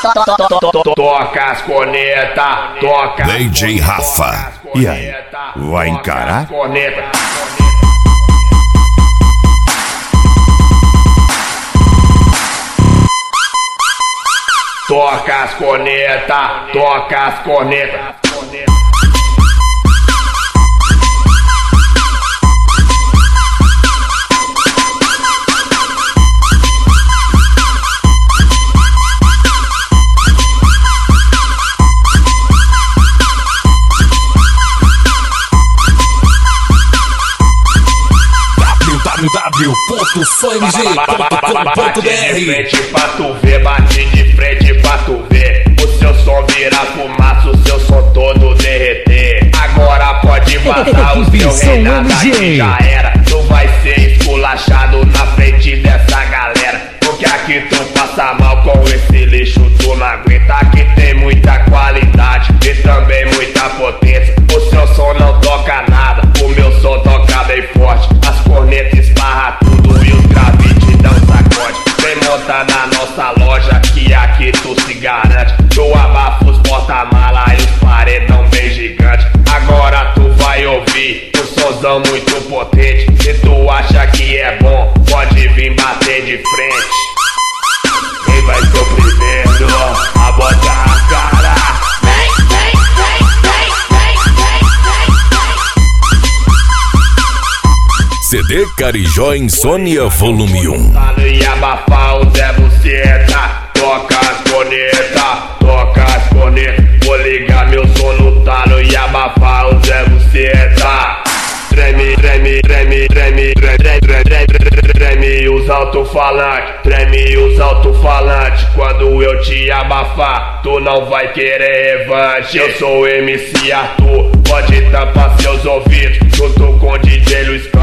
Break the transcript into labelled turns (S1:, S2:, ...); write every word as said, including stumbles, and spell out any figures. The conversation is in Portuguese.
S1: Toca as corneta, toca.
S2: D J Rafa. E aí, vai encarar?
S1: Toca as corneta, toca as corneta.
S3: w w w ponto só m g ponto com ponto b r.
S1: Bate de frente pra tu ver, bate de frente pra tu ver. O seu som vira fumaça, o seu som todo derreter. Agora pode vazar, o seu reinado aqui já era. Tu vai ser esculachado na frente dessa galera. Porque aqui tu passa mal com esse lixo, tu não aguenta. Aqui tem muita qualidade e também muita potência. O seu som não toca nada, o meu som toca bem forte. As cornetas esbarra tudo e os graves te dão sacode. Vem montar na nossa loja que aqui tu se garante. Tu abafa os porta-mala e os paredão bem gigante. Agora tu vai ouvir um somzão muito potente. Se tu acha que é bom, pode vir bater de frente. Quem vai ser o primeiro a botar a cara? Vem, vem, vem, vem, vem, vem, vem.
S2: C D Carijó Insônia Volume um.
S1: E abafar o Zé Buceta. Toca as corneta, toca as corneta. Vou ligar meu som no talo e abafar o Zé Buceta. Treme, treme, treme, treme, treme, treme, treme, treme os alto-falantes, treme os alto-falantes. Quando eu te abafar, tu não vai querer revanche. Eu sou o M C Arthur, pode tampar seus ouvidos, junto com o D J Luiz